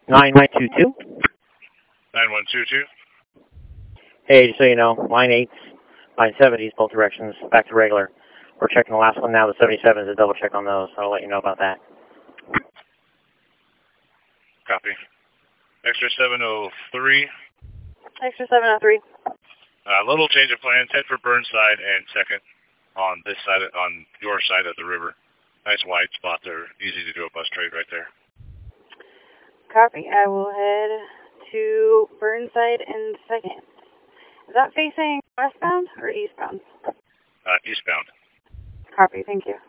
9122. 9122. Hey, just so you know, line 8s, line 70s, both directions, back to regular. We're checking the last one now, the 77s, a double check on those, so I'll let you know about that. Copy. Extra 703. Extra 703. Little change of plans. Head for Burnside and second on this side, on your side of the river. Nice wide spot there. Easy to do a bus trade right there. Copy. I will head to Burnside in second. Is that facing westbound or eastbound? Eastbound. Copy. Thank you.